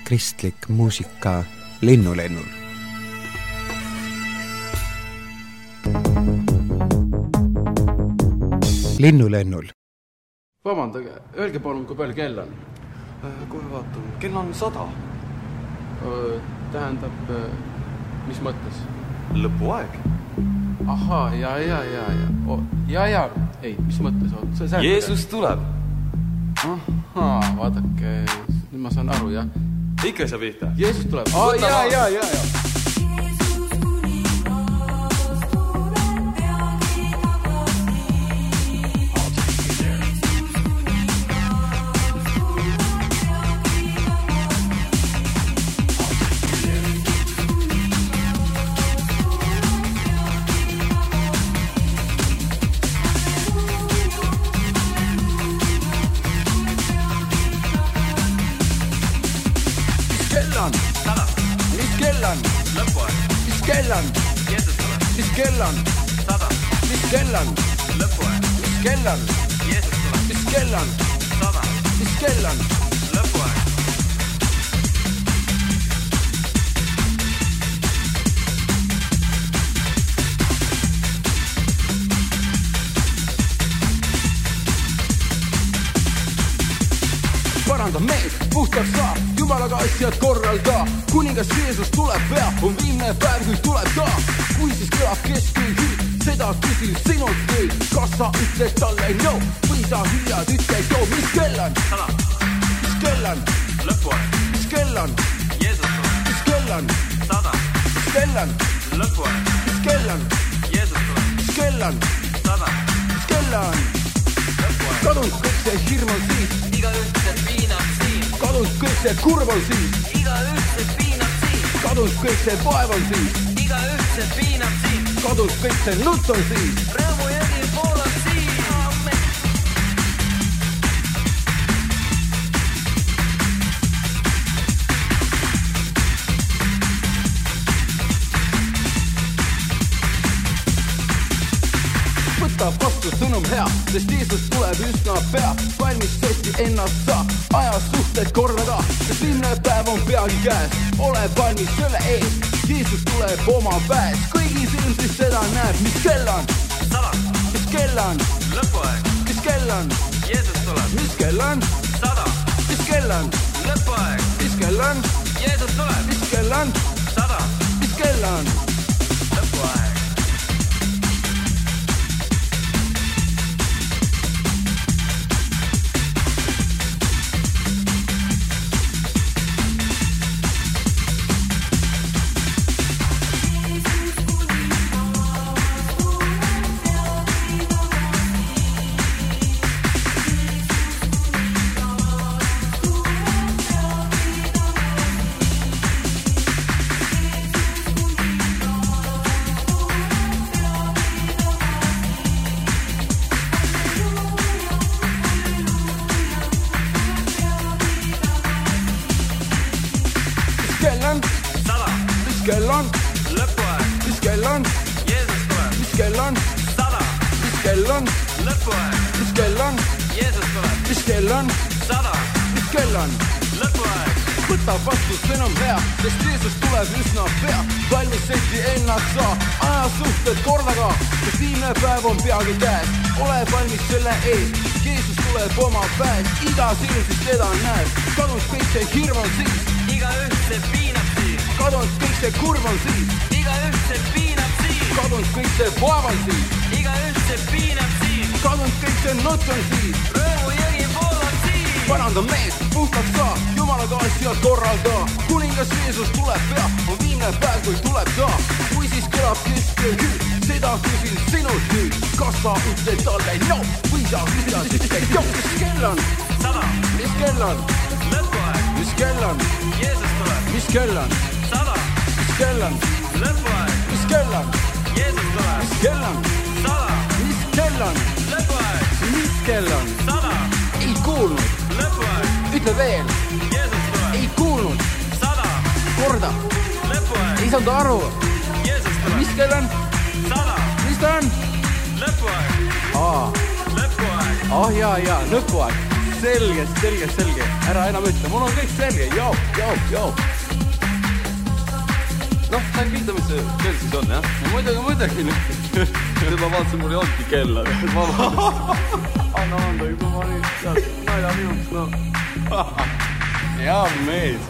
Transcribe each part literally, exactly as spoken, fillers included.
kristlik muusika Linnulennul. Linnulennul. Vabandage, öelge palun, kui palju kell on? Kohe vaatan, kell on sada. Tähendab, mis mõttes? Lõpuaeg. Ahaa, ja, ja, ja, ja. O, ja, ja, ei, mis mõttes? O, Jeesus tuleb. Ahaa, vaadake, nüüd ma saan aru, jah. Ikka sa pihta? Jeesus tuleb. Aa, ja, ja, ja, ja. Paranda mees, puhtaks saa, Jumalaga asjad korralda. Kuningas Jeesus tuleb pea, on viimne päev, kui tuleb ta. Kui siis kõlab keskel hüüd, seda küsil sinult nüüd. Kas sa ütled talle no, või sa hüüad ütled jo, mis kell on? Sada. Mis kell on? Lõpuaeg. Mis kell on? Jeesus tuleb. Mis kell on? Sada. Mis kell on? Lõpuaeg. Mis kell on? Jeesus tuleb. Mis kell on? Sada. Mis kell on? Lõpuaeg. Kadunud kõik see hirm on siis. Iga ühtse piinab siin. Kadunud kõik see kurv on siis. Iga ühtse piinab siin. Kadunud kõik see vaev on siis. Iga ühtse piinab siin. Kadunud kõik see nutt on siis. Rõõmu jõgi poolab siin. Amen. Võta vastu sõnum hea, sest Jeesus tuleb üsna pea. Valmis sesti ennast sa, aja suhted korraga, sest viimne päev on peagi käes. Ole valmis selle ees, Jeesus tuleb oma väes. Kõigi silm siis seda näeb, mis kell on? Sada. Mis kell on? Lõpuaeg. Mis kell on? Jeesus tuleb. Mis kell on? Sada. Mis kell on? Lõpuaeg. Mis kell on? Jeesus tuleb. Mis kell on? Sada. Mis kell on? Lõpuaeg. kell on? Lõpuaeg. Mis kell on? Jeesus tuleb. Mis kell on? Sada. Mis kell on? Lõpuaeg. Mis kell on? Jeesus tuleb. Mis kell on? Sada. Mis kell on? Lõpuaeg. Võta vastu sõnum hea, sest Jeesus tuleb üsna pea. Valmis sesti ennast sa, aja suhted korraga, sest viimne päev on peagi käes. Ole valmis selle ees, Jeesus tuleb oma väes. Iga silm siis teda näeb, kadunud kõik see hirm on siis. Iga ühtse piinab siin. Kadunud kõik see kurv on siis. Iga ühtse piinab siin. Kadunud kõik see vaev on siis. Iga ühtse piinab siin. Kadunud kõik see nutt on siis. Rõõmu jõgi poolab siin. Paranda mees, puhtaks sa, Jumalaga asjad korralda. Kuningas Jeesus tuleb pea, on viimne päev, kui tuleb ta. Kui siis kõlab keskel hüüd, seda küsin sinult nüüd. Kas sa ütled talle no, või sa ütled ütled jo, mis kell on? Sada. Mis kell on? Lõpuaeg. Mis kell on? Jeesus tuleb. Mis kell on? Sada. Mis kell on? Lõpuaeg. Mis kell on? Jeesus tuleb. Mis kell on? Sada. Mis kell on? Lõpuaeg. Mis kell on? Sada. Ei kuulnud. Lõpuaeg. Ütle veel. Jeesus tuleb. Ei kuulnud. Sada. Korda. Lõpuaeg. Ei saanud aru. Jeesus tuleb. Mis kell on? Sada. Mis ta on? Lõpuaeg. Aa. Lõpuaeg. Ah jaa, jaa, lõpuaeg. selge, selge, selge. Ära enam ütle, mul on kõik selge. Joo, joo, joo. Noh, sain pilda, mis see kell siis on, jah? No muidugi, muidugi. Nüüd ma vaatasin, mul ei olnudki kella. Anna anda, juba ma olin sealt nalja minuks, no. Hea mees.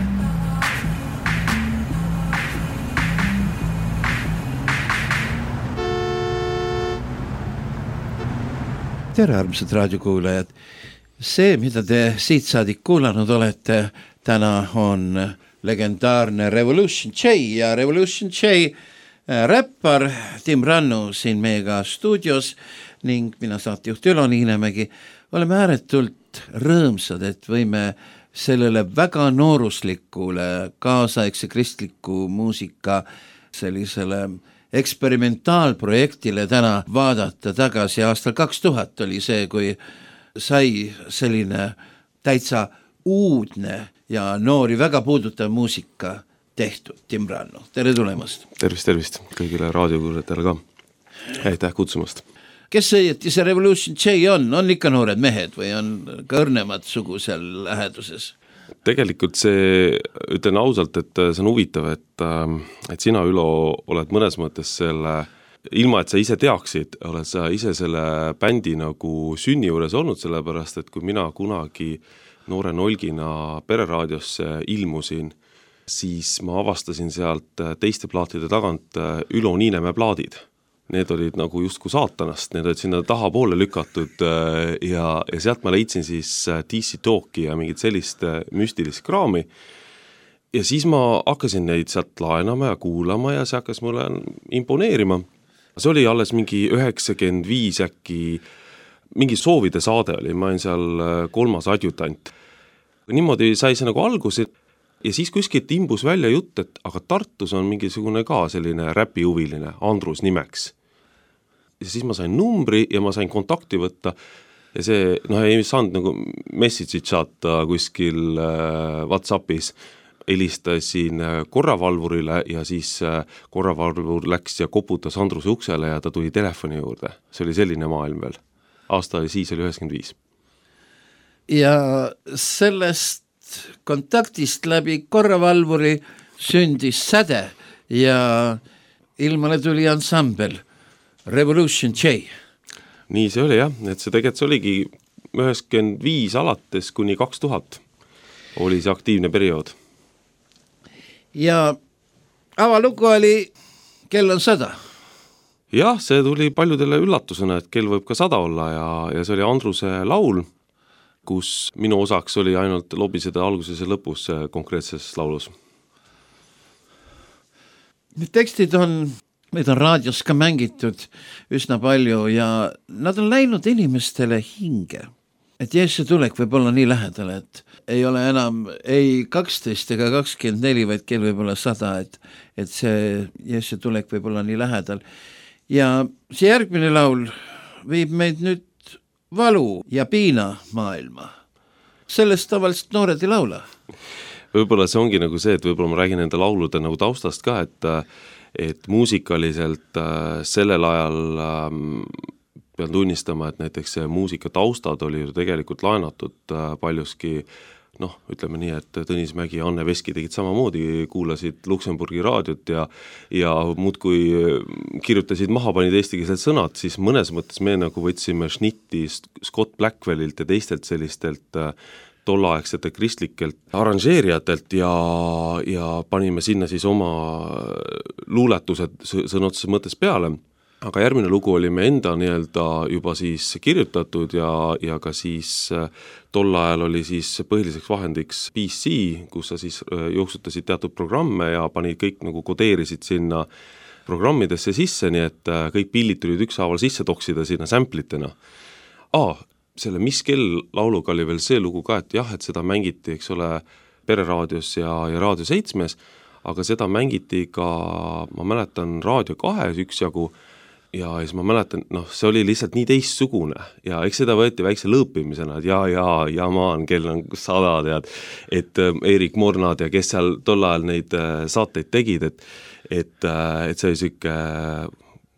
Tere, armsad raadiokuulajad. See, mida te siit saadik kuulanud olete, täna on legendaarne Revolution J ja Revolution J räppar Tim Rannu siin meiega stuudios ning mina saatejuht Ülo Niinemägi. Oleme ääretult rõõmsad, et võime sellele väga nooruslikule kaasaegse kristliku muusika sellisele eksperimentaalprojektile täna vaadata tagasi. Aastal kaks tuhat oli see, kui sai selline täitsa uudne ja noori väga puudutav muusika tehtud. Tim Rannu, tere tulemast. Tervist, tervist kõigile raadiokuulajatele ka. Aitäh kutsumast. Kes õieti see Revolution J on? On ikka noored mehed või on ka õrnemad sugu seal läheduses? Tegelikult see, ütlen ausalt, et see on huvitav, et, et sina, Ülo, oled mõnes mõttes selle, ilma et sa ise teaksid, oled sa ise selle bändi nagu sünni juures olnud, sellepärast, et kui mina kunagi noore nolgina pereraadiosse ilmusin, siis ma avastasin sealt teiste plaatide tagant Ülo Niinemäe plaadid. Need olid nagu justkui saatanast, need olid sinna taha poole lükatud ja, ja sealt ma leidsin siis D C Talki ja mingit sellist müstilist kraami. Ja siis ma hakkasin neid sealt laenama ja kuulama ja see hakkas mulle imponeerima. See oli alles mingi üheksakümmend viis äkki, mingi soovide saade oli, ma olin seal kolmas adjutant. Niimoodi sai see nagu alguse ja siis kuskilt imbus välja jutt, et aga Tartus on mingisugune ka selline räpihuviline, Andrus nimeks. Ja siis ma sain numbri ja ma sain kontakti võtta ja see, noh, ei saanud nagu message'id saata kuskil äh, WhatsAppis. Helistasin korravalvurile ja siis korravalvur läks ja koputas Andruse uksele ja ta tuli telefoni juurde. See oli selline maailm veel. Aasta oli siis oli üheksakümmend viis. Ja sellest kontaktist läbi korravalvuri sündis säde ja ilmale tuli ansambel Revolution J. Nii see oli jah, et see tegelikult see oligi üheksakümmend viis alates kuni kaks tuhat oli see aktiivne periood. Ja avalugu oli Kell on sada. Jah, see tuli paljudele üllatusena, et kell võib ka sada olla ja, ja see oli Andruse laul, kus minu osaks oli ainult lobiseda alguses ja lõpus konkreetses laulus. Need tekstid on, neid on raadios ka mängitud üsna palju ja nad on läinud inimestele hinge. Et Jeesuse tulek võib olla nii lähedal, et ei ole enam ei kaksteist ega kakskümmend neli, vaid kell võib olla sada, et, et see Jeesuse tulek võib olla nii lähedal. Ja see järgmine laul viib meid nüüd valu ja piina maailma. Sellest tavaliselt noored ei laula. Võib-olla see ongi nagu see, et võib-olla ma räägin enda laulude nagu taustast ka, et, et muusikaliselt sellel ajal pean tunnistama, et näiteks see muusika taustad oli ju tegelikult laenatud paljuski, noh, ütleme nii, et Tõnis Mägi ja Anne Veski tegid samamoodi, kuulasid Luksemburgi raadiot ja, ja muud kui kirjutasid maha, panid eestikeelsed sõnad, siis mõnes mõttes me nagu võtsime šnitti Scott Blackwellilt ja teistelt sellistelt tollaaegsete kristlikelt arranžeerijatelt ja, ja panime sinna siis oma luuletused sõnotses mõttes peale. Aga järgmine lugu oli me enda nii-öelda juba siis kirjutatud ja, ja ka siis tol ajal oli siis põhiliseks vahendiks P C, kus sa siis jooksutasid teatud programme ja panid kõik nagu kodeerisid sinna programmidesse sisse, nii et kõik pillid tulid ükshaaval sisse toksida sinna samplitena. Aa, selle Mis kell lauluga oli veel see lugu ka, et jah, et seda mängiti, eks ole, pereraadios ja, ja Raadio seitsmes, aga seda mängiti ka, ma mäletan, Raadio kahes üksjagu, ja siis ma mäletan, noh, see oli lihtsalt nii teistsugune ja eks seda võeti väikse lõõpimisena, et ja, ja, ja maan, kell on sada, tead, et Erik Mornad ja kes seal tol ajal neid saateid tegid, et, et, et see oli siuke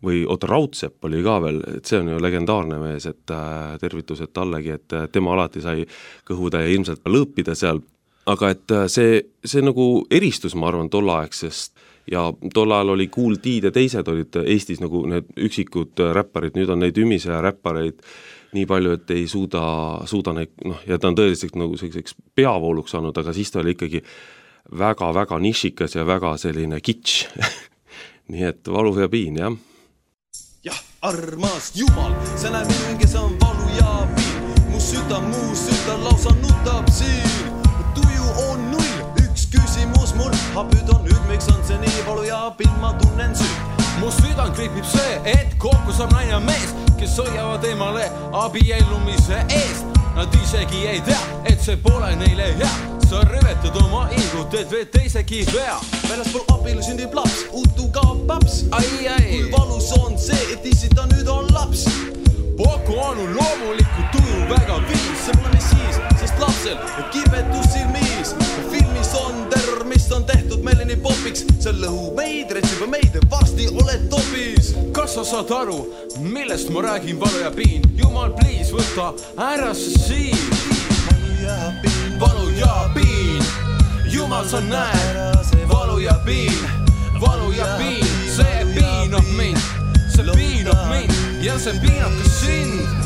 või oota, Raudsepp oli ka veel, et see on ju legendaarne mees, et äh, tervitused tallegi, et äh, tema alati sai kõhutäie ilmselt lõõpida seal, aga et äh, see, see nagu eristus, ma arvan, tolleaegsest ja tol ajal oli Kool D'd ja teised olid Eestis nagu need üksikud räpparid, nüüd on neid ümise räppareid nii palju, et ei suuda, suuda neid, noh, ja ta on tõeliselt nagu selliseks peavooluks saanud, aga siis ta oli ikkagi väga-väga nišikas ja väga selline kitsch. Nii et Valu ja piin, jah. Jah, armas Jumal, sa näed mingi, kes on valu ja piin. Mu süda, mu süda lausa nutab siin. Tuju on null, üks küsimus mul. Hapüd on nüüd, miks on see nii valu ja piin, ma tunnen sünd. Mu südant kripib see, et kokku saab naine ja mees, kes hoiavad eemale abiellumise eest. Nad isegi ei tea, et see pole neile hea. Sa rövetad oma igut, et veel teisegi vea. Väljaspool abielu sündib laps, utu kaob paps. Ai, ai. Kui valus on see, et isita nüüd on laps. Poku on loomulikult tuju väga viis. See pole nii siis, sest lapsel kibetus silmis. Filmis on terror, mis on tehtud meile nii popiks. See lõhu meid, retsib meid, varsti oled topis. Kas sa saad aru, millest ma räägin, Valu ja piin? Jumal, please, võta ära see siin. Valu ja piin, Jumal, sa näed, valu ja piin, valu ja piin, see piinab mind, see piinab mind ja see piinab ka sind.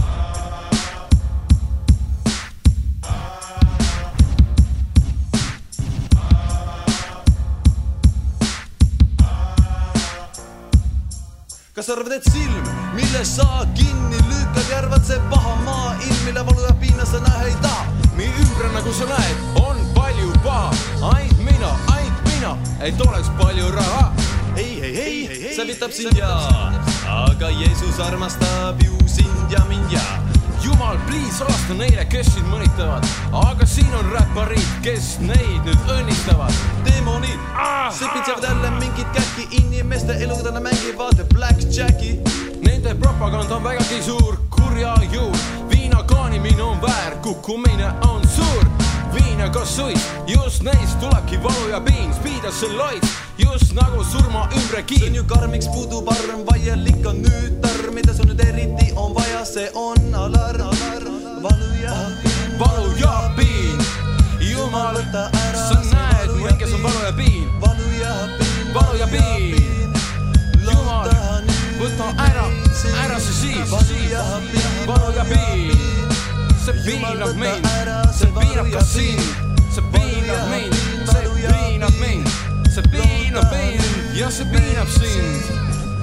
Kas arvad, et silm, mille sa kinni lükkad, järvad see paha maa ilm, mille valu ja piina sa nähe ei taha. Mi ümbre, nagu sa näed, on palju paha. Aint mina, aint mina, et oleks palju raha. Ei, ei, ei, see vitab sind ja, aga Jeesus armastab ju sind ja mind ja. Jumal, please, alasta neile, kes sind mõnitavad. Aga siin on räpparid, kes neid nüüd õnnistavad. Demonid, sepitsevad jälle mingid käki, inimeste eludena mängivad Blackjacki. Nende propaganda on vägagi suur, kurja juur. Viina kaanimine on väär, kukkumine on suur. Viina kas suis, just neist tulebki valu ja piin. Spiidas see loits, just nagu surma ümbre kiin. See on ju karmiks puudub arm, vaielik on nüüd tarm. Mida sul nüüd eriti on vaja, see on alarm. Valu ja piin, valu ja piin. Jumal, sa näed, mu kes on valu ja piin. Valu ja piin, valu ja piin. Jumal, võta ära, ära see siis. Valu ja piin, see piinab mind, see piinab ka sind. See piinab mind, see piinab mind, see piinab mind ja see piinab sind.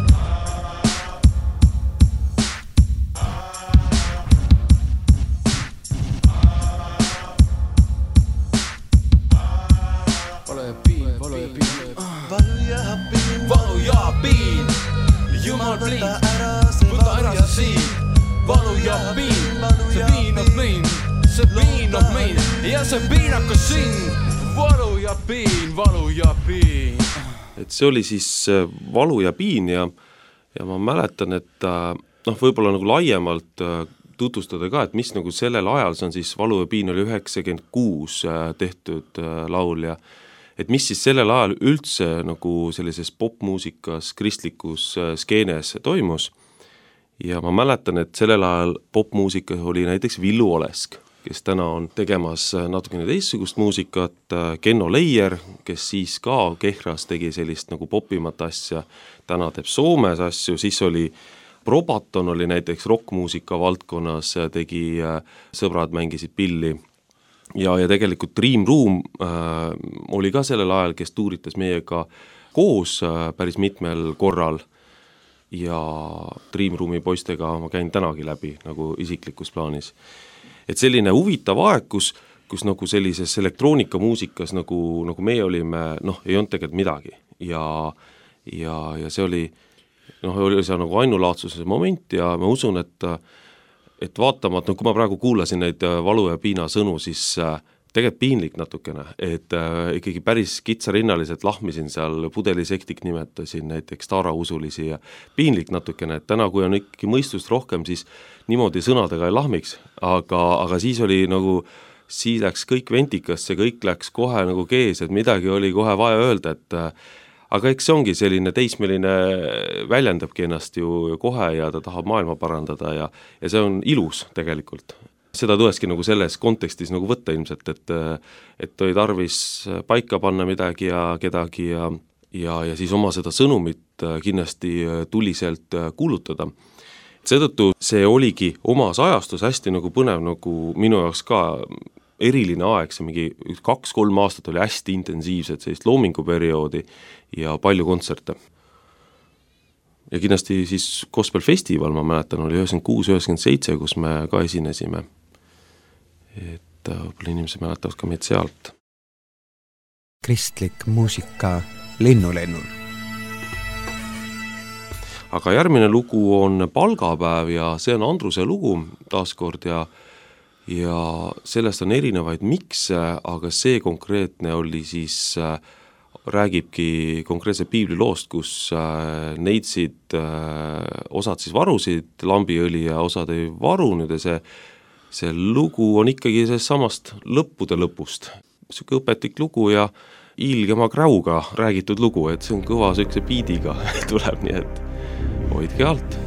Valu ja piin, Jumal, please, võta ära see siin. Valu ja piin, see piinab mind, see piinab mind ja see piinab ka sind. Valu ja piin, valu ja piin. Et see oli siis Valu ja piin ja, ja ma mäletan, et noh, võib-olla nagu laiemalt tutvustada ka, et mis nagu sellel ajal, see on siis Valu ja piin oli üheksakümmend kuus tehtud laul ja et mis siis sellel ajal üldse nagu sellises popmuusikas, kristlikus skeenes toimus. Ja ma mäletan, et sellel ajal popmuusikas oli näiteks Villu Olesk, kes täna on tegemas natukene teistsugust muusikat, Kenno Leier, kes siis ka Kehras tegi sellist nagu popimat asja, täna teeb Soomes asju, siis oli Probaton oli näiteks rockmuusika valdkonnas, tegi Sõbrad mängisid pilli. Ja, ja tegelikult Dream Room äh, oli ka sellel ajal, kes tuuritas meiega koos äh, päris mitmel korral ja Dream Roomi poistega ma käin tänagi läbi nagu isiklikus plaanis. Et selline huvitav aeg, kus, kus nagu sellises elektroonikamuusikas nagu, nagu meie olime, noh, ei olnud tegelikult midagi ja, ja, ja see oli, noh, oli see nagu ainulaadsuse moment ja ma usun, et et vaatamat, no kui ma praegu kuulasin neid Valu ja piina sõnu, siis äh, tegelikult piinlik natukene, et äh, ikkagi päris kitsarinnaliselt lahmisin seal, Pudelisektik nimetasin näiteks taarausulisi ja piinlik natukene, et täna, kui on ikkagi mõistust rohkem, siis niimoodi sõnadega ei lahmiks, aga, aga siis oli nagu, siis läks kõik ventikasse, kõik läks kohe nagu kees, et midagi oli kohe vaja öelda, et äh, aga eks see ongi selline teismeline, väljendabki ennast ju kohe ja ta tahab maailma parandada ja, ja see on ilus tegelikult. Seda tõeski nagu selles kontekstis nagu võtta ilmselt, et, et oli tarvis paika panna midagi ja kedagi ja, ja, ja siis oma seda sõnumit kindlasti tuliselt kuulutada. Seetõttu see oligi omas ajastus hästi nagu põnev, nagu minu jaoks ka eriline aeg, see mingi kaks-kolm aastat oli hästi intensiivset sellist loominguperioodi ja palju kontserte. Ja kindlasti siis Gospel Festival, ma mäletan, oli üheksakümmend kuus üheksakümmend seitse, kus me ka esinesime. Et võib-olla inimesed mäletavad ka meid sealt. Kristlik muusika linnulennul. Aga järgmine lugu on Palgapäev ja see on Andruse lugu taaskord ja ja sellest on erinevaid mikse, aga see konkreetne oli siis, räägibki konkreetse piibliloost, kus neidsid osad siis varusid lambiõli ja osad ei varunud ja see, see lugu on ikkagi sellest samast lõppude lõpust. Siuke õpetlik lugu ja ilgema kräuga räägitud lugu, et see on kõva siukse biidiga tuleb, nii et hoidke alt.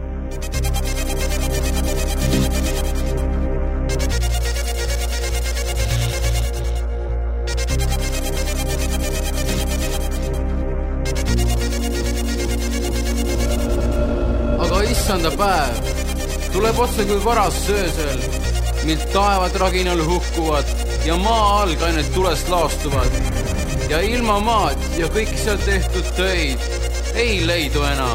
Issanda päev tuleb otse kui varas söösel, mil taevad raginal hukkuvad ja maa all kained tulest laastuvad ja ilma maad ja kõik seal tehtud töid ei leidu enam.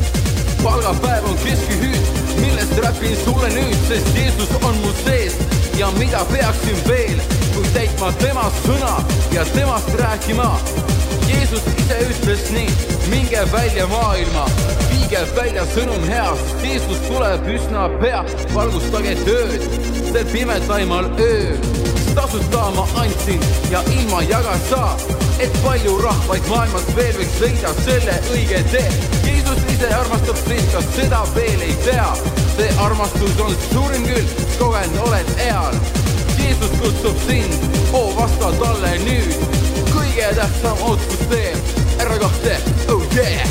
Palgapäev on keskihüüd, millest räpin sulle nüüd, sest Jeesus on mu sees ja mida peaksin veel, kui täitma tema sõna ja temast rääkima. Jeesus ise ütles nii, minge välja maailma, viige välja sõnum heast, Jeesus tuleb üsna pea, valgustage tööd, see pimedaimal ööl. Tasuta ma andsin ja ilma jaga saa, et palju rahvaid maailmas veel võiks leida selle õige tee. Jeesus ise armastab sind, kas seda veel ei tea, see armastus on suurim küll, kogen oled eal. Jeesus kutsub sind, oo vasta talle nüüd, kõige tähtsam otsus teeb, ära kahte, oh yeah!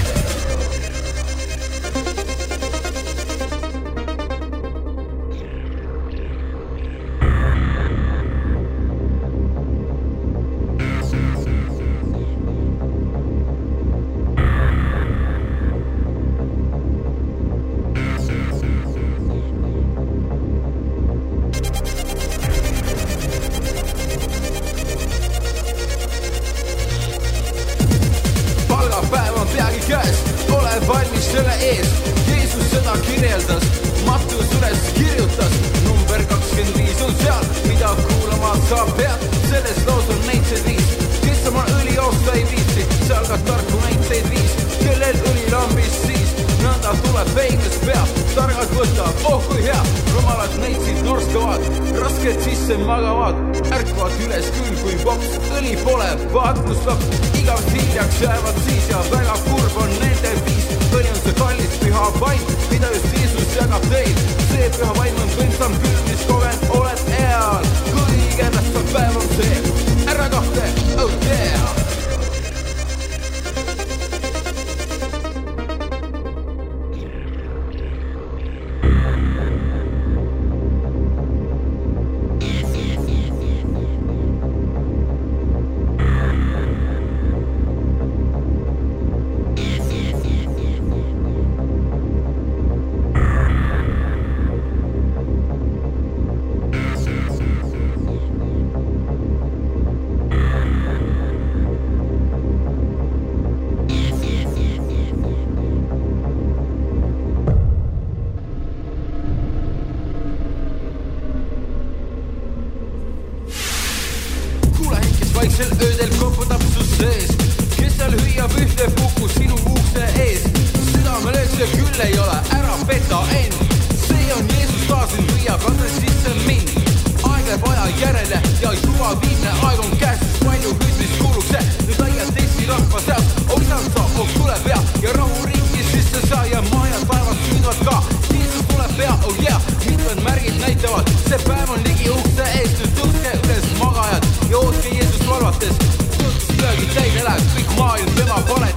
Maailm tema pole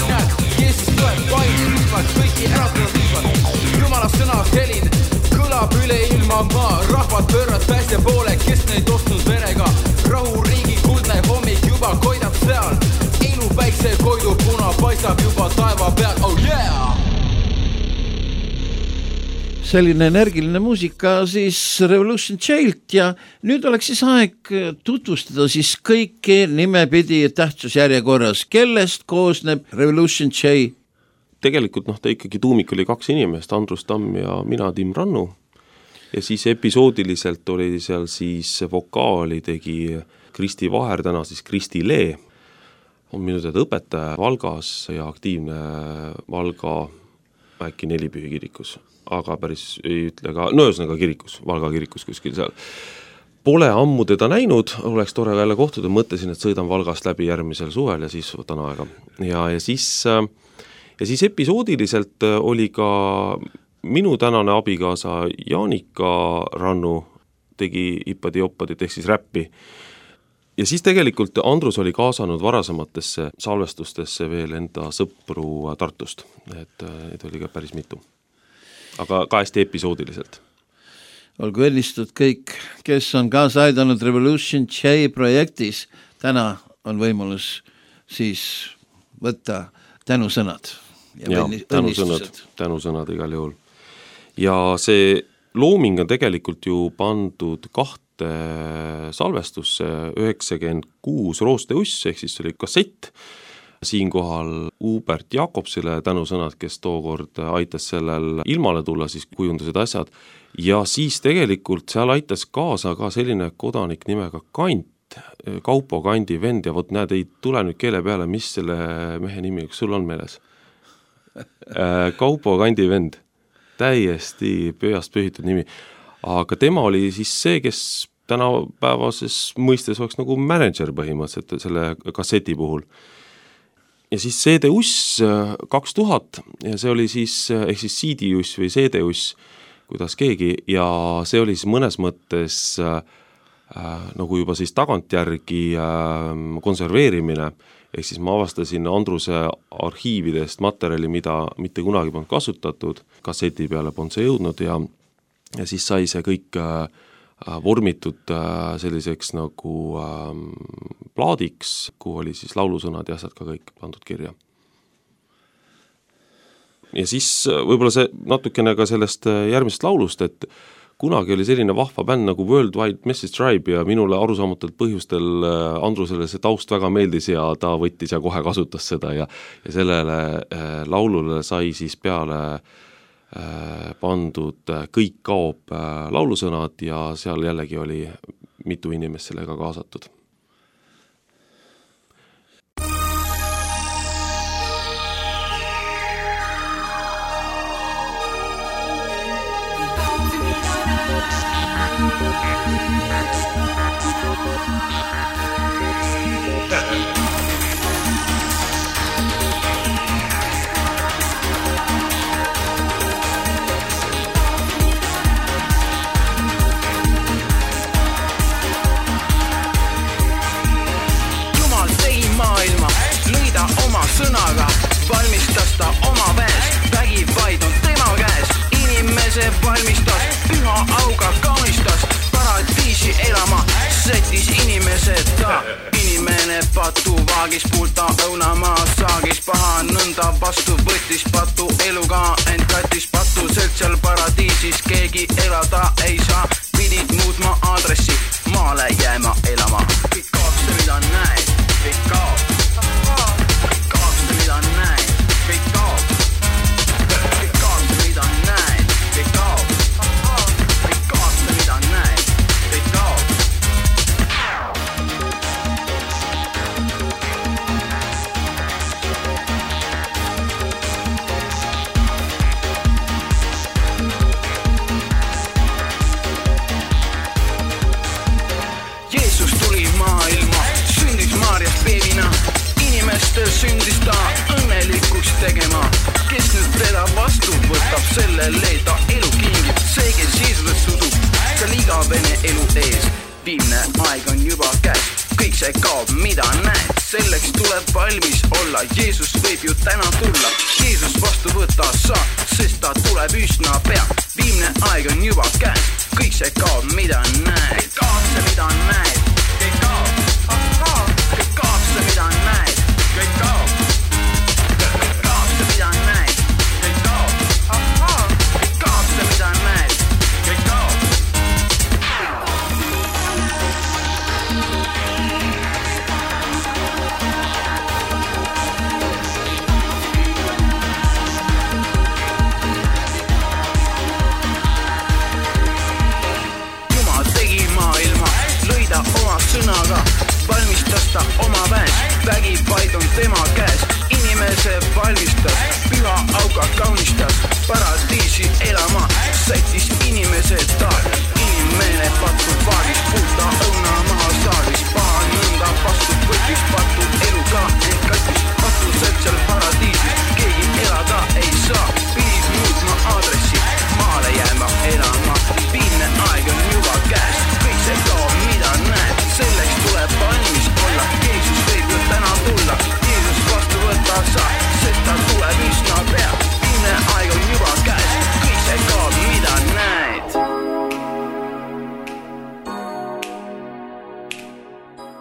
selline energiline muusika siis Revolution Chailt ja nüüd oleks siis aeg tutvustada siis kõiki nimepidi tähtsusjärjekorras, kellest koosneb Revolution Chai? Tegelikult noh, ta ikkagi tuumik oli kaks inimest, Andrus Tamm ja mina, Tim Rannu. Ja siis episoodiliselt oli seal siis vokaali tegi Kristi Vaher, täna siis Kristi Lee. On minu teada õpetaja Valgas ja aktiivne Valga äkki Nelipühi kirikus, aga päris ei ütle ka, no ühesõnaga kirikus, Valga kirikus kuskil seal. Pole ammu teda näinud, oleks tore jälle kohtuda, mõtlesin, et sõidan Valgast läbi järgmisel suvel ja siis võtan aega. Ja, ja, siis, ja siis episoodiliselt oli ka minu tänane abikaasa Jaanika Rannu tegi Ippadi-Oppadit ehk siis räppi. Ja siis tegelikult Andrus oli kaasanud varasematesse salvestustesse veel enda sõpru Tartust, et, et oli ka päris mitu. Aga ka hästi episoodiliselt. Olgu õnnistud kõik, kes on kaasa aidanud Revolution Chai projektis. Täna on võimalus siis võtta tänusõnad ja, ja tänusõnad, tänusõnad igal juhul. Ja see looming on tegelikult ju pandud kahte salvestusse, üheksakümmend kuus Rooste-Uss, ehk siis oli kassett. Siinkohal Hubert Jakobsile tänusõnad, kes tookord aitas sellel ilmale tulla, siis kujundused asjad. Ja siis tegelikult seal aitas kaasa ka selline kodanik nimega Kant, Kaupo Kandi vend, ja vot näed, ei tule nüüd keele peale, mis selle mehe nimi, kas sul on meeles? Kaupo Kandi vend. Täiesti pööast pühitud nimi, aga tema oli siis see, kes tänapäevases mõistes oleks nagu manager põhimõtteliselt selle kasseti puhul. Ja siis C D-uss kaks tuhat ja see oli siis, ehk siis C D-uss või C D-uss, kuidas keegi, ja see oli siis mõnes mõttes äh, nagu juba siis tagantjärgi äh, konserveerimine. Ehk siis ma avastasin Andruse arhiividest materjali, mida mitte kunagi polnud kasutatud, kasseti peale polnud see jõudnud ja, ja siis sai see kõik äh, vormitud äh, selliseks nagu äh, plaadiks, kuhu oli siis laulusõnad ja asjad ka kõik pandud kirja. Ja siis võib-olla see natukene ka sellest järgmisest laulust, et kunagi oli selline vahva bänd nagu World Wide Message Tribe ja minule arusaamatud põhjustel Andrusele see taust väga meeldis ja ta võttis ja kohe kasutas seda ja, ja sellele äh, laulule sai siis peale äh, pandud Kõik kaob äh, laulusõnad ja seal jällegi oli mitu inimest sellega kaasatud. Jumal tõi maailma, lõi ta oma sõnaga, valmistas ta oma väes, vägivaid on tema käes, inimese valmistas, püha auga kaunistas, paradiisi elama, sättis inimesed ta, inimene patu vaagis, puulta õunamaa saagis, paha nõnda vastu võttis patu eluga, ent kattis patuselt seal paradiisis, keegi elada ei saa, pidid muutma aadressi, maale jääma elama. Kõik kaob see, mida näed, kõik kaob, kõik kaob see, mida näed, kõik kaob, kõik kaob see, mida näed, kõik kaob, kõik kaob see, mida näed, kõik kaob. Jeesus tuli maailma, sündis Maarjast beebina, inimestel sündis ta õnnelikuks tegema. Kes nüüd teda vastu võtab, sellele ta elu kingib, see, kes Jeesusest usub, seal igavene elu ees. Viimne aeg on juba käes, kõik see kaob, mida näed, selleks tuleb valmis olla, Jeesus võib ju täna tulla, Jeesus vastu võtta saa, sest ta tuleb üsna pea. Viimne aeg on juba käes, kõik see kaob, mida näed, kõik kaob see, mida näed, kõik kaob, kõik kaob see, mida näed, kõik kaob, kõik kaob see, mida näed, kõik kaob, kõik kaob see, mida näed.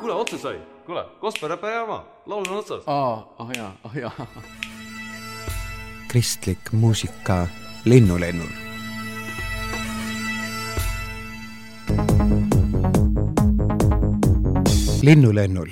kuule, otsa sai. Kuule, Kosper Räpe jaama. Laul on otsas. Aa, ah jaa, ah jaa. Kristlik muusika Linnulennul. Linnulennul.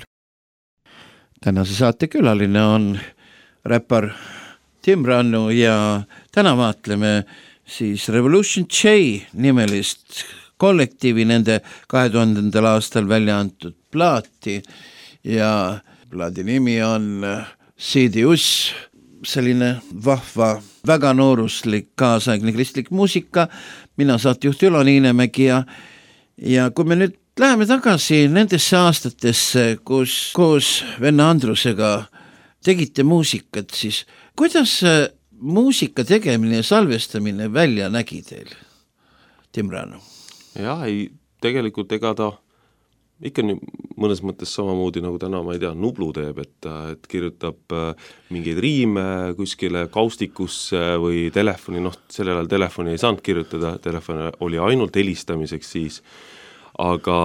Tänase saate külaline on räppar Tim Rannu ja täna vaatleme siis Revolution J nimelist kollektiivi nende kahe tuhandendal aastal välja antud plaati ja plaadi nimi on Sidius, selline vahva, väga nooruslik kaasaegne kristlik muusika. Mina saatejuht Ülo Niinemägi ja, ja kui me nüüd läheme tagasi nendesse aastatesse, kus koos venna Andrusega tegite muusikat, siis kuidas muusika tegemine ja salvestamine välja nägi teil, Tim Rannu? Jah, ei, tegelikult ega ta ikka nii mõnes mõttes samamoodi nagu täna, ma ei tea, Nublu teeb, et, et kirjutab mingeid riime kuskile kaustikusse või telefoni, noh, sellel ajal telefoni ei saanud kirjutada, telefon oli ainult helistamiseks siis, aga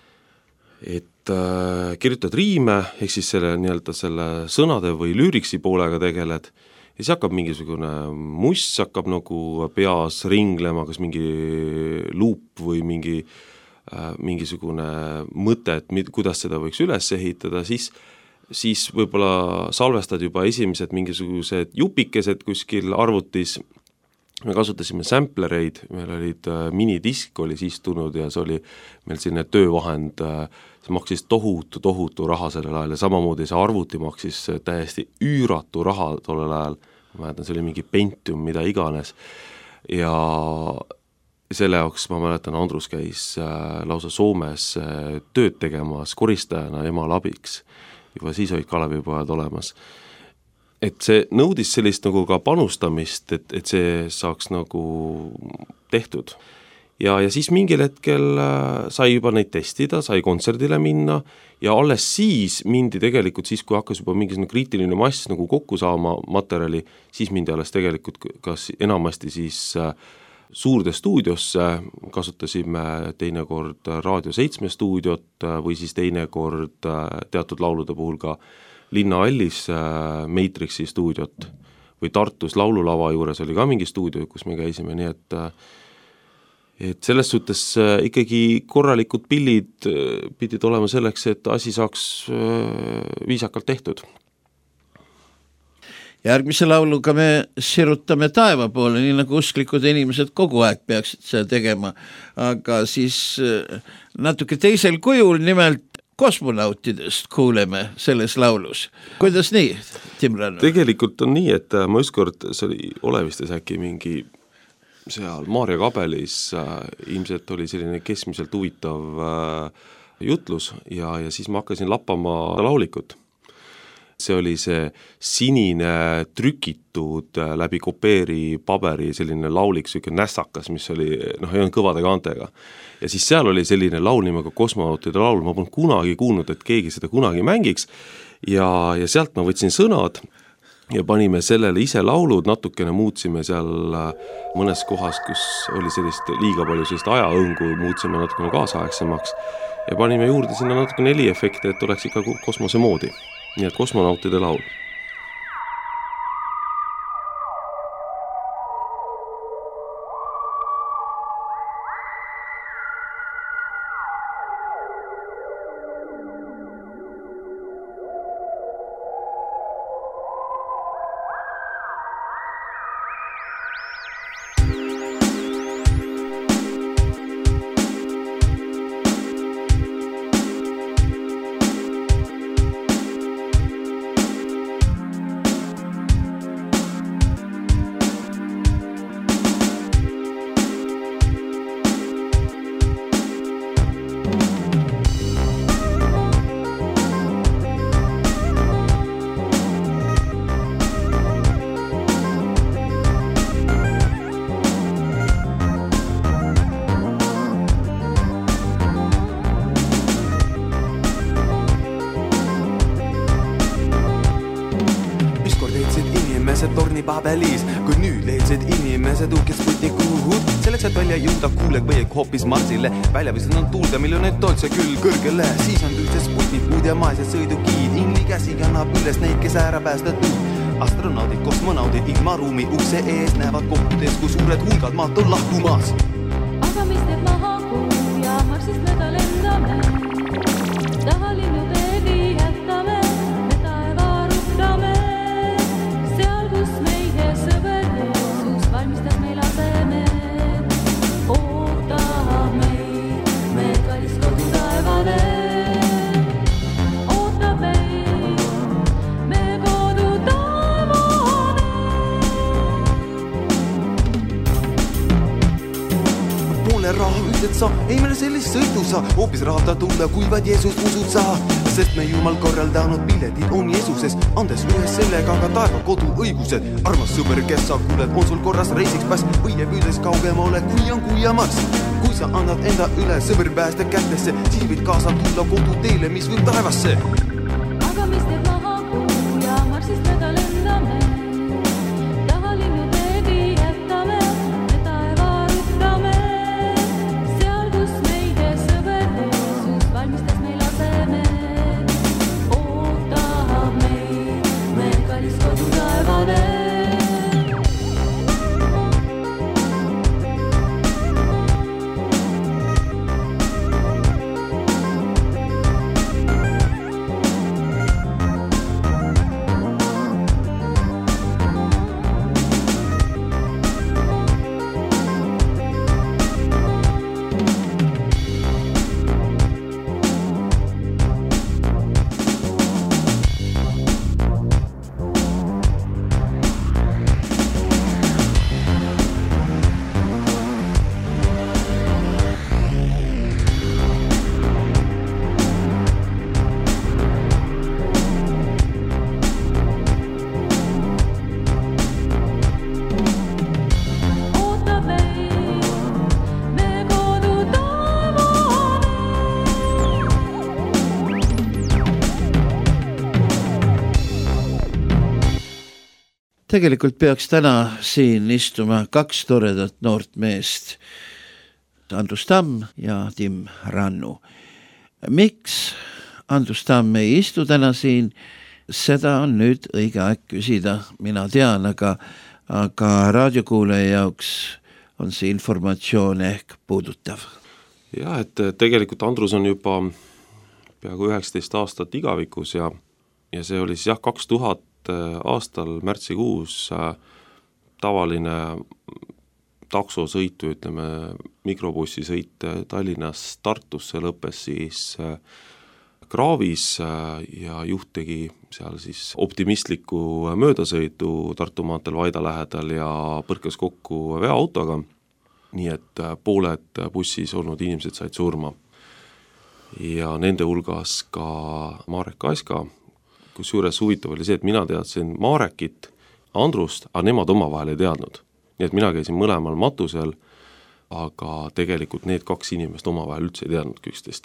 et äh, kirjutad riime, ehk siis selle, nii-öelda selle sõnade või lüüriksi poolega tegeled, ja siis hakkab mingisugune muss hakkab nagu peas ringlema, kas mingi luup või mingi, äh, mingisugune mõte, et mid, kuidas seda võiks üles ehitada, siis, siis võib-olla salvestad juba esimesed mingisugused jupikesed kuskil arvutis. Me kasutasime samplereid, meil olid äh, minidisk oli siis tulnud ja see oli meil selline töövahend, äh, see maksis tohutu, tohutu raha sellel ajal ja samamoodi see arvuti maksis täiesti üüratu raha tollel ajal, ma mäletan, see oli mingi Pentium, mida iganes ja selle jaoks ma mäletan, Andrus käis äh, lausa Soomes äh, tööd tegemas koristajana emal abiks, juba siis olid Kalevipojad olemas. Et see nõudis sellist nagu ka panustamist, et, et see saaks nagu tehtud. Ja, ja siis mingil hetkel sai juba neid testida, sai kontserdile minna ja alles siis mindi tegelikult siis, kui hakkas juba mingisugune kriitiline mass nagu kokku saama materjali, siis mindi alles tegelikult kas enamasti siis suurde stuudiosse, kasutasime teinekord Raadio seitsme stuudiot või siis teinekord teatud laulude puhul ka Linnahallis Matrixi stuudiot või Tartus laululava juures oli ka mingi stuudio, kus me käisime, nii et, et selles suhtes ikkagi korralikud pillid pidid olema selleks, et asi saaks viisakalt tehtud. Järgmise lauluga me sirutame taeva poole, nii nagu usklikud inimesed kogu aeg peaksid seda tegema, aga siis natuke teisel kujul, nimelt kosmonautidest kuuleme selles laulus. Kuidas nii, Tim Rannu? Tegelikult on nii, et ma ükskord, see oli Olevistes äkki mingi seal Maarja Kabelis, äh, ilmselt oli selline keskmiselt huvitav äh, jutlus ja, ja siis ma hakkasin lappama laulikut. See oli see sinine trükitud läbi kopeeri paberi selline laulik, selline nässakas, mis oli, noh, ei olnud kõvade kaantega. Ja siis seal oli selline laul nimega Kosmonautide laul, ma polnud kunagi kuulnud, et keegi seda kunagi mängiks ja, ja sealt ma võtsin sõnad ja panime sellele ise laulud, natukene muutsime seal mõnes kohas, kus oli sellist liiga palju sellist ajaõngu, muutsime natukene kaasaegsemaks ja panime juurde sinna natukene heliefekte, et oleks ikka kosmose moodi. Nii et Kosmonautide laul. inimesed torni Pabelis, kui nüüd leidsid inimesed uhked Sputniku hud. Selleks, et välja jõuda kuuleg või hoopis Marsile, välja võisid on tuulda miljoneid toltse küll kõrgele. Siis on tüüsed Sputnikud ja maised sõidukid, ingli käsi kannab üles neid, kes ära päästetud. Astronaudid, kosmonaudid ilmaruumi ukse ees näevad kohtudes, kui suured hulgad maalt on lahkumas. Aga mis teeb maha kuu ja Marsist mööda lendame, taha linnuteedi jätame, me taeva rutame. Seal, kus meie sõber Jeesus valmistab meil aseme, ootab meid, me kallis kodu taevane. Ootab meid, me kodu taevane. Poole raha ütled sa, ei meile sellist sõitu sa, hoopis rahata tulla, kui vaid Jeesus usud sa. Sest me Jumal korraldanud piletid on Jeesuses, andes ühes sellega ka taeva kodu õigused. Armas sõber, kes sa kuuled, on sul korras reisiks pass või jääb üles kaugemale, kui on kuiamas. Kui sa annad enda üle sõber pääste kätesse, siis võid kaasa tulla kodu teele, mis võib taevasse. Aga mis teeb maha kuu ja Marsist mööda lendame, taha linnuteedi jätame, me taeva rutame. Seal, kus meie sõber Jeesus valmistas meil aseme, ootab meid, me kallis kodu taevane. Tegelikult peaks täna siin istuma kaks toredat noort meest, Andrus Tamm ja Tim Rannu. Miks Andrus Tamm ei istu täna siin, seda on nüüd õige aeg küsida, mina tean, aga, aga raadiokuulaja jaoks on see informatsioon ehk puudutav. Ja, et tegelikult Andrus on juba peaaegu üheksateist aastat igavikus ja, ja see oli siis jah, kaks tuhat aastal märtsikuus tavaline taksosõit, ütleme mikrobussisõit Tallinnast Tartusse lõppes siis kraavis ja juht tegi seal siis optimistliku möödasõidu Tartu maanteel Vaida lähedal ja põrkas kokku veoautoga, nii et pooled bussis olnud inimesed said surma. Ja nende hulgas ka Marek Kaska, kus juures huvitav oli see, et mina teadsin Marekit, Andrust, aga nemad omavahel ei teadnud. Nii et mina käisin mõlemal matusel, aga tegelikult need kaks inimest omavahel üldse ei teadnud üksteist.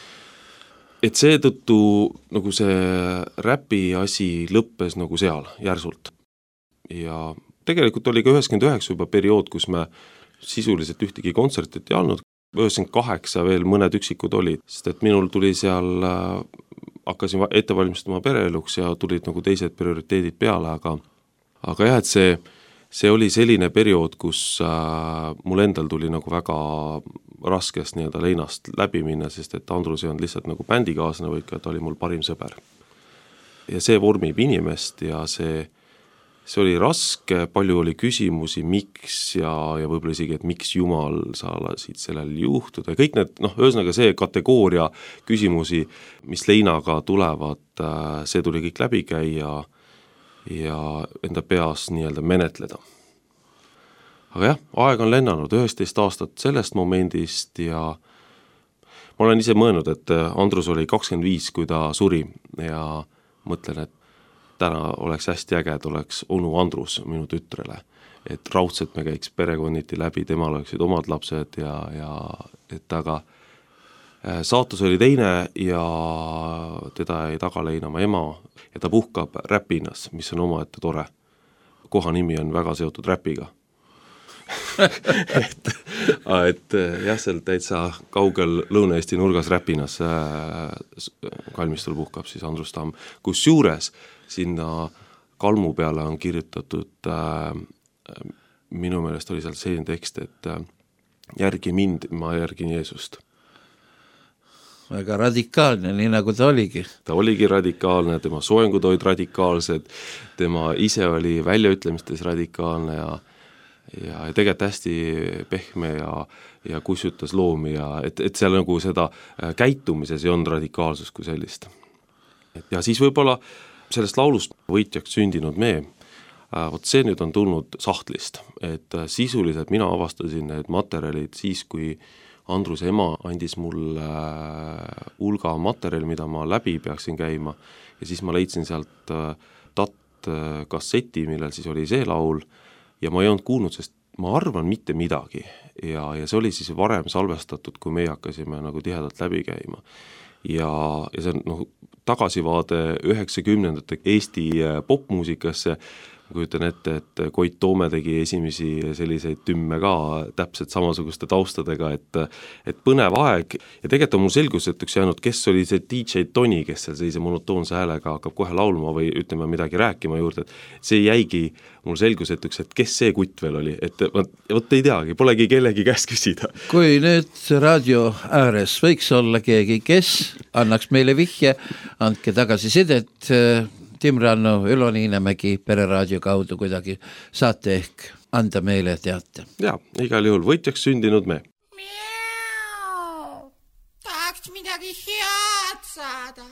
Et seetõttu nagu see räpi asi lõppes nagu seal järsult. Ja tegelikult oli ka üheksakümmend üheksa juba periood, kus me sisuliselt ühtegi kontsertit ei olnud. üheksakümmend kaheksa veel mõned üksikud olid, sest et minul tuli seal hakkasin ette valmistama pereeluks ja tulid nagu teised prioriteedid peale, aga aga jah, et see, see oli selline periood, kus äh, mul endal tuli nagu väga raskest nii-öelda leinast läbi minna, sest et Andrus ei olnud lihtsalt nagu bändikaaslane, vaid ka ta oli mul parim sõber. Ja see vormib inimest ja see, see oli raske, palju oli küsimusi, miks ja, ja võib-olla isegi, et miks Jumal sa lasid sellel juhtuda. Kõik need, noh, ühesõnaga see kategooria küsimusi, mis leinaga tulevad, see tuli kõik läbi käia ja enda peas nii-öelda menetleda. Aga jah, aeg on lennanud üheksateist aastat sellest momendist ja ma olen ise mõelnud, et Andrus oli kakskümmend viis, kui ta suri ja mõtlen, et täna oleks hästi äge, et oleks onu Andrus minu tütrele, et raudselt me käiks perekonniti läbi, temal oleksid omad lapsed ja, ja et aga saatus oli teine ja teda ei taga leinama ema ja ta puhkab räpinas, mis on omaette tore. koha nimi on väga seotud räpiga. et, et jah, seal täitsa kaugel Lõuna-Eesti nurgas Räpinas kalmistul puhkab siis Andrus Tamm, kus juures sinna kalmu peale on kirjutatud äh, minu meelest oli seal selline tekst, et äh, järgi mind, ma järgin Jeesust. Väga radikaalne, nii nagu ta oligi. Ta oligi radikaalne, tema soengud olid radikaalsed, tema ise oli väljaütlemistes radikaalne ja ja tegelikult hästi pehme ja, ja kusjutas loomi ja et, et seal nagu seda käitumises ei olnud radikaalsus kui sellist. Ja siis võib-olla sellest laulust võitjaks sündinud me, vot see nüüd on tulnud sahtlist, et sisuliselt mina avastasin need materjalid siis, kui Andruse ema andis mulle hulga materjali, mida ma läbi peaksin käima ja siis ma leidsin sealt tat kasseti, millel siis oli see laul ja ma ei olnud kuulnud, sest ma arvan mitte midagi ja, ja see oli siis varem salvestatud, kui me hakkasime nagu tihedalt läbi käima. Ja, ja see on noh, tagasivaade üheksakümnendate Eesti popmuusikasse, ma kujutan ette, et Koit Toome tegi esimesi selliseid tümme ka täpselt samasuguste taustadega, et, et põnev aeg ja tegelikult on mul selgusetuks jäänud, kes oli see D J Toni, kes seal sellise monotoonse häälega hakkab kohe laulma või ütleme midagi rääkima juurde, et see jäigi mul selgusetuks, et kes see kutt veel oli, et võt ei teagi, polegi kellegi käest küsida. Kui nüüd raadio ääres võiks olla keegi, kes annaks meile vihje, andke tagasi sidet, Tim Ranno, Ülo Niinemägi Pereraadio kaudu kuidagi saate ehk anda meile teate. Ja, igal juhul võitjaks sündinud me. Miau! Tahaks midagi head saada.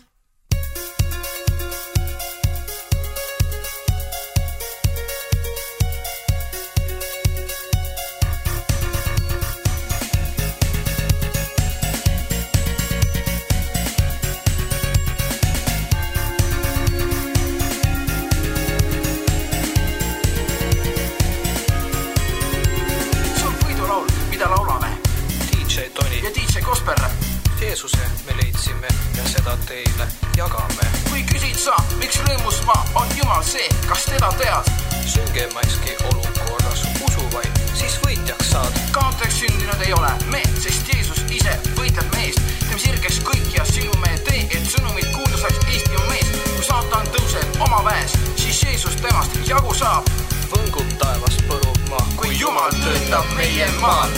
Jeesuse me leidsime ja seda teile jagame. Kui küsid sa, miks rõõmus ma on Jumal see, kas teda tead? Sünge maiski olukorras usu vaid, siis võitjaks saad. Kaoteks sündinud ei ole me, sest Jeesus ise võitleb meest. Tem sirges kõik ja sinu me tee, et sõnumid kuuldusaks Eesti on mees. Kui saatan tõuseb oma väes, siis Jeesus temast jagu saab. Võngub taevas põrub maa, kui Jumal töötab meie maal.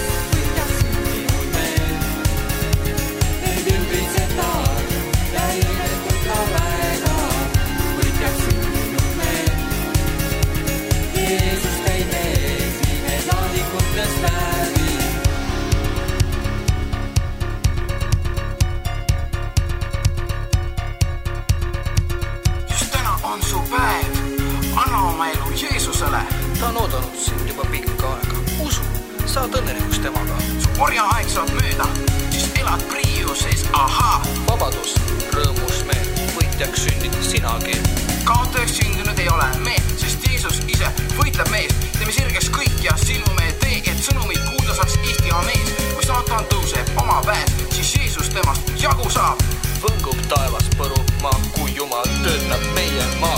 Ta on oodanud sind juba pikka aega. Usu, saad õnnelikuks temaga. Su orja aeg saab mööda, siis elad priiuses, ahaa. Vabadus, rõõmus me, võitjaks sündid sinagi. Kaoteks sündinud ei ole me, sest Jeesus ise võitleb mees. Teeme sirges kõik ja silmume tee, et sõnumid kuuldusaks Eesti on mees. Kui saatan tõuseb oma väes, siis Jeesus temast jagu saab. Võngub taevas põrub maa, kui Jumal töötab meie maal.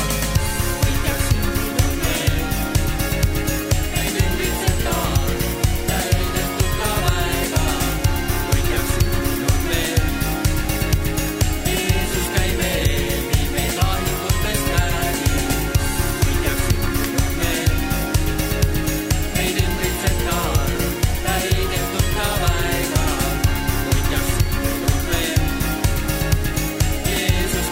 Jesus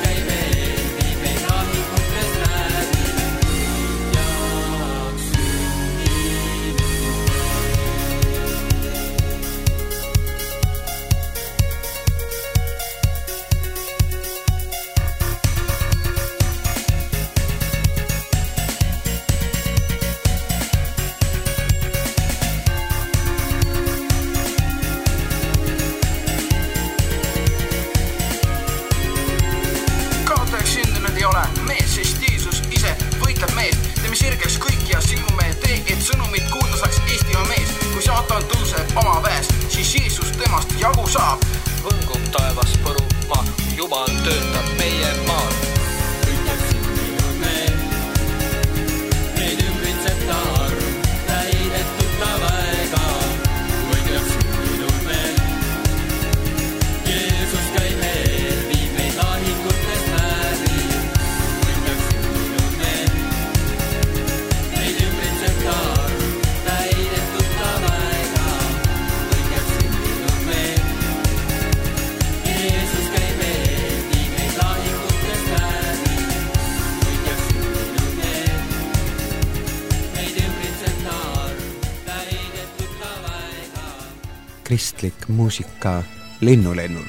kristlik muusika Linnulennul.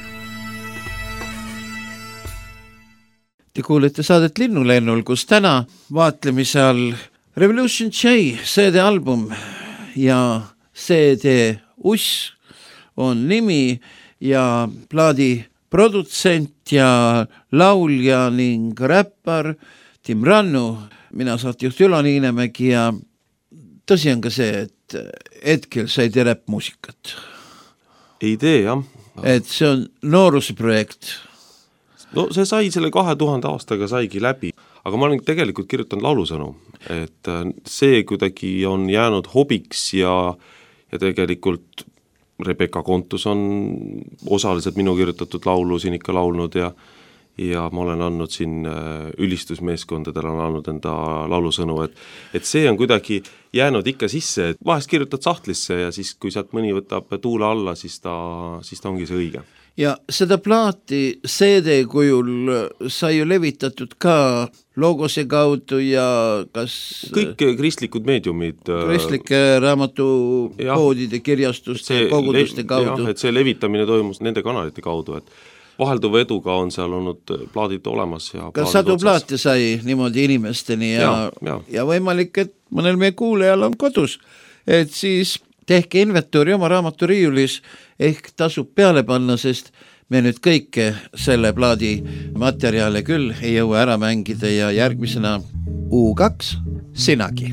Te kuulete saadet Linnulennul, kus täna vaatlemise all Revolution J C D album ja C D Uss on nimi ja plaadi produtsent ja laulja ning räppar Tim Rannu, mina saatejuht Ülo Niinemägi ja tõsi on ka see, et hetkel sa ei tee räppmuusikat. Ei tee, jah. Et see on nooruse projekt. No see sai selle kahe tuhande aastaga saigi läbi, aga ma olen tegelikult kirjutanud laulusõnu, et see kuidagi on jäänud hobiks ja, ja tegelikult Rebecca Kontus on osaliselt minu kirjutatud laulu siin ikka laulnud ja ja ma olen andnud siin ülistusmeeskondadele on andnud enda laulusõnu, et, et see on kuidagi jäänud ikka sisse, et vahest kirjutad sahtlisse ja siis kui sealt mõni võtab tuule alla, siis ta, siis ta ongi see õige. Ja seda plaati C D kujul sai ju levitatud ka logose kaudu ja kas... Kõik kristlikud meediumid... Kristlike raamatupoodide, kirjastuste, koguduste kaudu. Jah, et see levitamine toimus nende kanalite kaudu, et vahelduva eduga on seal olnud plaadid olemas. Ja kas sadu plaate sai niimoodi inimesteni ja, ja, ja. ja võimalik, et mõnel meie kuulejal on kodus, et siis tehke inventuuri oma raamaturiiulis ehk tasub peale panna, sest me nüüd kõike selle plaadi materjale küll ei jõua ära mängida ja järgmisena U kaks, sinagi.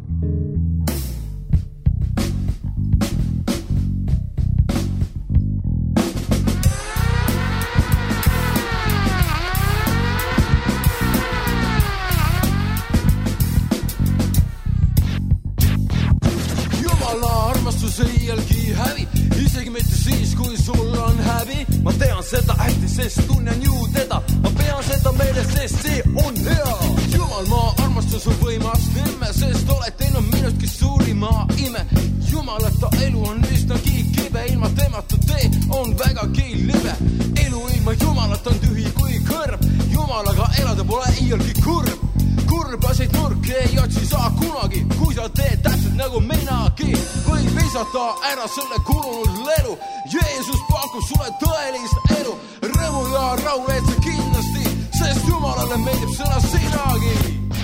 Iialgi hävi, isegi mitte siis, kui sul on häbi. Ma tean seda hästi, sest tunnen ju teda. Ma pean seda meile, sest see on hea. Jumal, ma armastus on võimas nimme, sest oled teinud minustki suurima ime. Jumalata elu on üsnagi kibe, ilma temata tee on vägagi libe. Elu ilma Jumalata on tühi kui kõrb, Jumalaga elada pole iialgi kurb. Kurbasid nurki ei otsi saa kunagi, kui sa teed täpselt nagu minagi. Võid visata ära selle kulunud elu, Jeesus pakub sulle tõelist elu. Rõõmu ja rahu leed sa kindlasti, sest Jumalale meeldib sõna sinagi.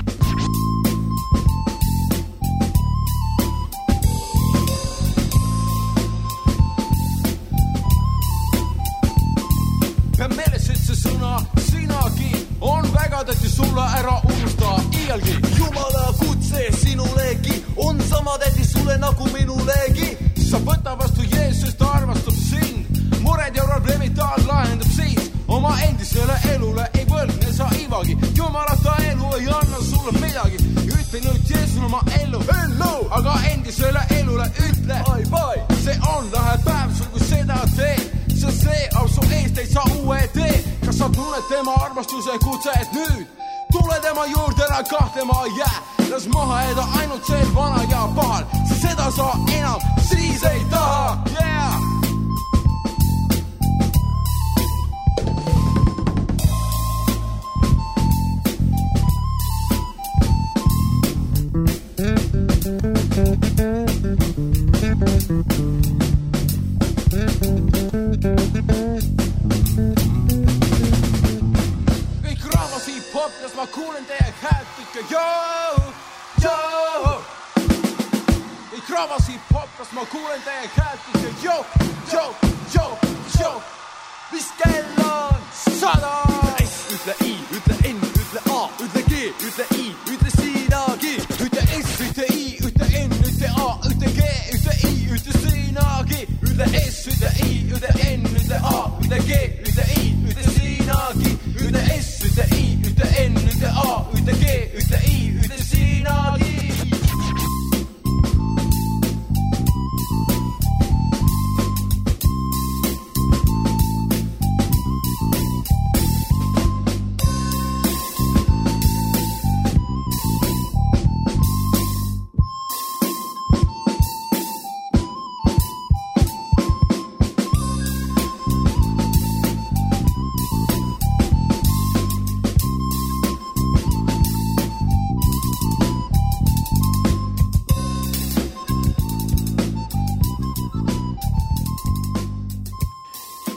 Ja meeles, et see sõna sinagi on väga tähti sulle ära unusta iialgi. Jumala kutse sinulegi on sama tähti sulle nagu minulegi. Sa võta vastu Jeesus, ta armastab sind. Mured ja probleemid ta lahendab siis. Oma endisele elule ei võlgne sa ivagi. Jumalata elu ei anna sulle midagi. Ütle nüüd Jeesus oma elu, hello, aga endisele elule ütle bye, bye. See on lahe päev sul, kui seda teed. Sest see on su eest ei saa uue tee. Kas sa tunned tema armastuse kutset nüüd? Tule tema juurde ära kahtema jää. Las maha eda ainult see vana ja pahal. Sest seda sa enam siis ei taha. Yeah! Kõik rahvas hip-hop, kas ma kuulen teie häält ikka joo, joo. Kõik rahvas hip-hop, kas ma kuulen teie häält ikka joo, joo, joo, joo. Mis kell on sada? S, ütle I, ütle N, ütle A, ütle G, ütle I, ütle sinagi. Ütle S, ütle I, ütle N, ütle A, ütle G, ütle I, ütle sinagi. Ütle S, ütle I, ütle N, ütle A, ütle G, ütle I, ütle sinagi. Ütle S, ütle I, ütle N, ütle A, ütle G, ütle I, ütle sinagi.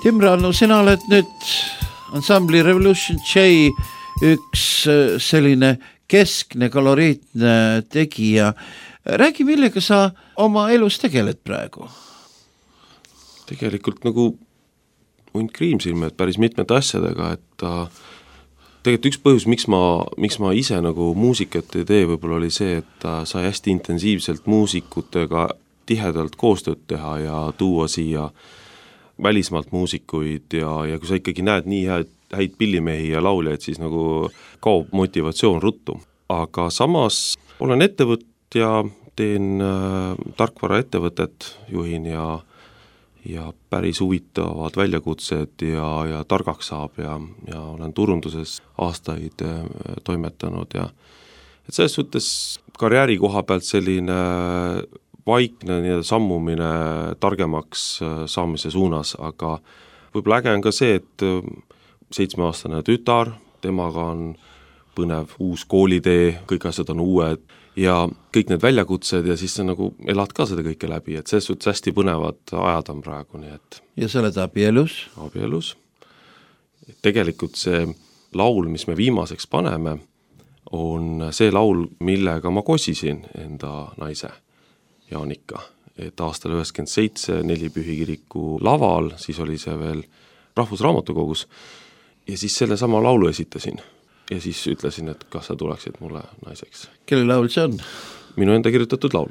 Tim Rannu, sina oled nüüd ansambli Revolution J üks selline keskne, koloriitne tegija. Räägi, millega sa oma elus tegeled praegu? Tegelikult nagu hunt kriimsilme, et päris mitmete asjadega, et ta, tegelikult üks põhjus, miks ma, miks ma ise nagu muusikat ei tee, võib-olla oli see, et ta sai hästi intensiivselt muusikutega tihedalt koostööd teha ja tuua siia välismaalt muusikuid ja, ja kui sa ikkagi näed nii häid, häid pillimehi ja lauljaid, siis nagu kaob motivatsioon ruttu. Aga samas olen ettevõtja, teen äh, tarkvara ettevõtet, juhin ja, ja päris huvitavad väljakutsed ja, ja targaks saab ja, ja olen turunduses aastaid äh, toimetanud ja et selles suhtes karjääri koha pealt selline vaikne nii sammumine targemaks saamise suunas, aga võib-olla äge on ka see, et seitsmeaastane tütar, temaga on põnev uus koolitee, kõik asjad on uued ja kõik need väljakutsed ja siis sa nagu elad ka seda kõike läbi, et selles suhtes hästi põnevad ajad on praegu, nii et ja sa oled abielus? Abielus. Tegelikult see laul, mis me viimaseks paneme, on see laul, millega ma kosisin enda naise Jaanika, et aastal üheksakümmend seitse neli pühikiriku laval, siis oli see veel Rahvusraamatukogus ja siis selle sama laulu esitasin ja siis ütlesin, et kas sa tuleksid mulle naiseks. Kelle laul see on? Minu enda kirjutatud laul.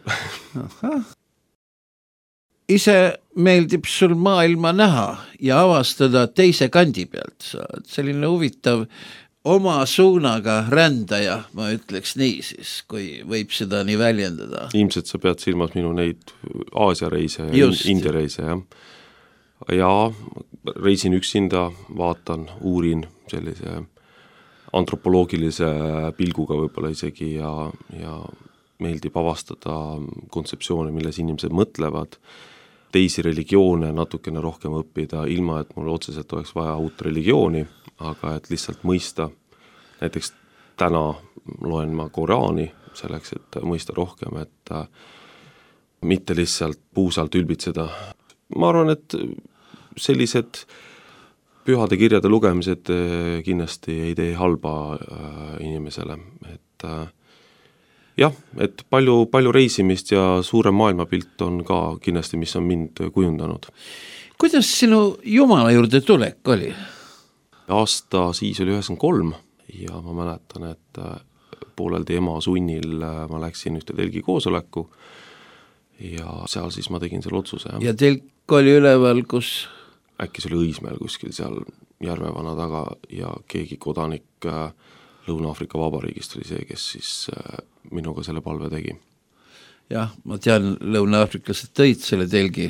Ise meeldib sul maailma näha ja avastada teise kandi pealt. Sa oled selline huvitav oma suunaga rändaja, ma ütleks nii siis, kui võib seda nii väljendada. Ilmselt sa pead silmas minu neid Aasia reise ja Just. India reise, jah. Ja reisin üksinda, vaatan, uurin sellise antropoloogilise pilguga võib-olla isegi ja, ja meeldib avastada kontseptsioone, milles inimesed mõtlevad, teisi religioone natukene rohkem õppida, ilma et mul otseselt oleks vaja uut religiooni, aga et lihtsalt mõista, näiteks täna loen ma Koraani selleks, et mõista rohkem, et äh, mitte lihtsalt puusalt ülbitseda. Ma arvan, et sellised pühade kirjade lugemised äh, kindlasti ei tee halba äh, inimesele, et äh, jah, et palju, palju reisimist ja suurem maailmapilt on ka kindlasti, mis on mind kujundanud. Kuidas sinu Jumala juurde tulek oli? Aasta siis oli üheksakümmend kolm ja ma mäletan, et pooleldi ema sunnil ma läksin ühte telgi koosoleku ja seal siis ma tegin selle otsuse. Ja telk oli üleval, kus? Äkki see oli Õismäel kuskil seal Järvevana taga ja keegi kodanik Lõuna-Aafrika Vabariigist oli see, kes siis minuga selle palve tegi. Jah, ma tean, lõuna-aafriklased tõid selle telgi.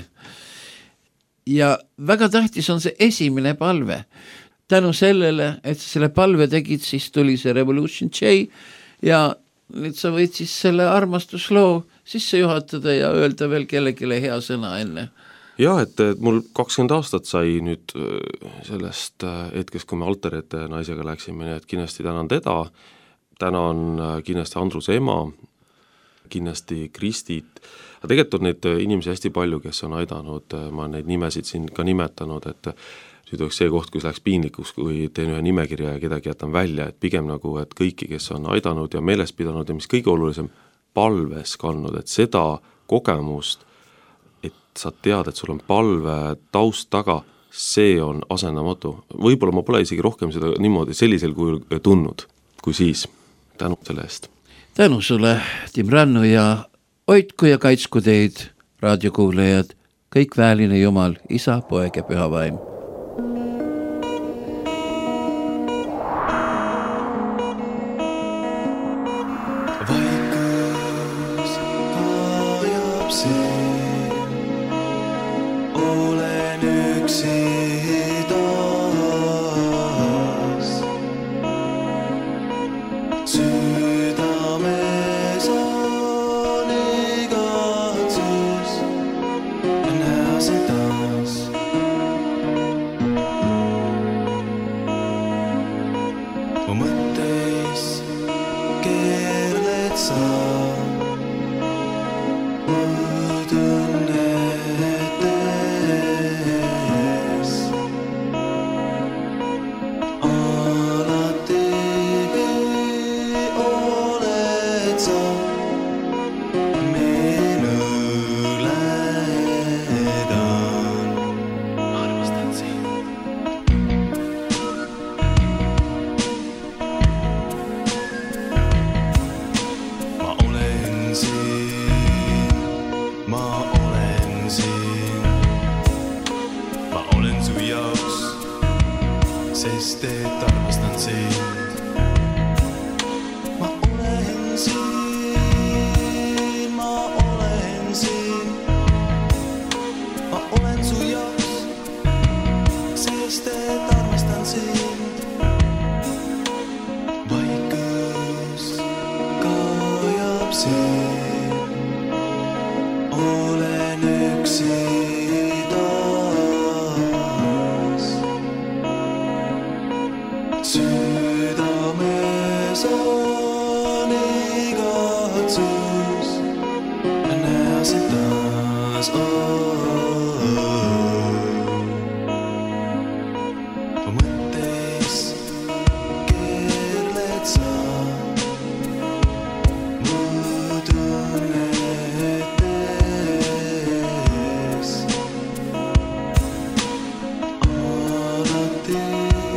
Ja väga tähtis on see esimene palve. Tänu sellele, et sa selle palve tegid, siis tuli see Revolution J ja nüüd sa võid siis selle armastusloo sisse juhatada ja öelda veel kellegile hea sõna enne. Jah, et mul kakskümmend aastat sai nüüd sellest hetkest, kui me altarite naisega läksime, nii et kindlasti tänan teda, tänan kindlasti Andruse ema, kindlasti Kristit, aga tegelikult on neid inimesi hästi palju, kes on aidanud, ma neid nimesid siin ka nimetanud, et nüüd oleks see koht, kus läheks piinlikuks, kui teen ühe nimekirja ja kedagi jätan välja, et pigem nagu, et kõiki, kes on aidanud ja meeles pidanud ja mis kõige olulisem, palves kandnud, et seda kogemust, et sa tead, et sul on palve taust taga, see on asendamatu. Võib-olla ma pole isegi rohkem seda niimoodi sellisel kujul tundnud kui siis. Tänu selle eest. Tänu sulle, Tim Rannu, ja hoidku ja kaitsku teid, raadiokuulajad, kõik väeline Jumal, Isa, Poeg ja Püha Vaim. Vaikus ajab see, olen üksi taas. Südames on igatsus, näha see taas. Mu mõtteis keerled sa, mõõdu on igatsus näha sind taas ma mõttes keerled sa mu tunnetes alati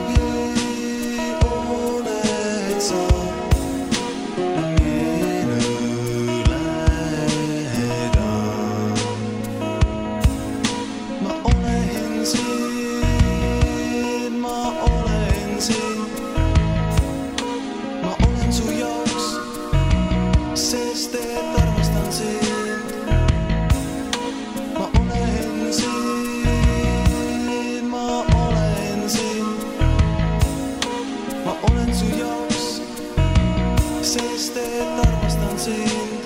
oled sa minu lähedal ma olen siin ma olen siin ma olen su jaoks sest et armastan sind ma olen siin ma olen siin ma olen su jaoks sest et armastan sind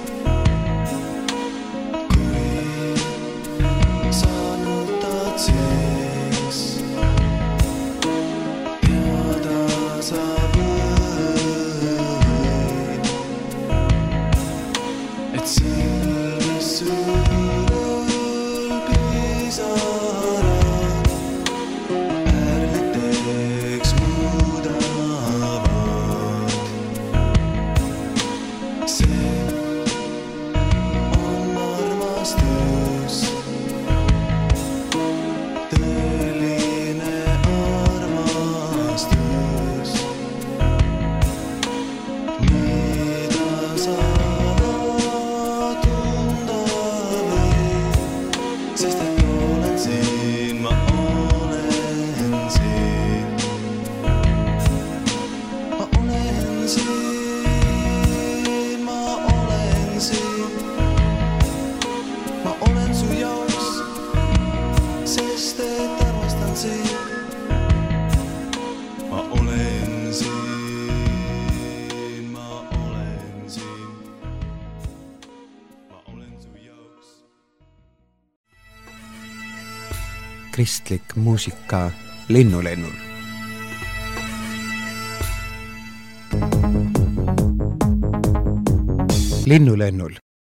kui sa nutad siis teada sa võid et silmis sul pisarad ärliteks muudavad see on armastus tõeline armastus mida sa tunda võid sest et olen siin ma olen siin ma olen siin ma olen siin ma olen su jaoks sest et armastan sind ma olen siin ma olen siin ma olen su jaoks kristlik muusika Linnulennul. Linnulennul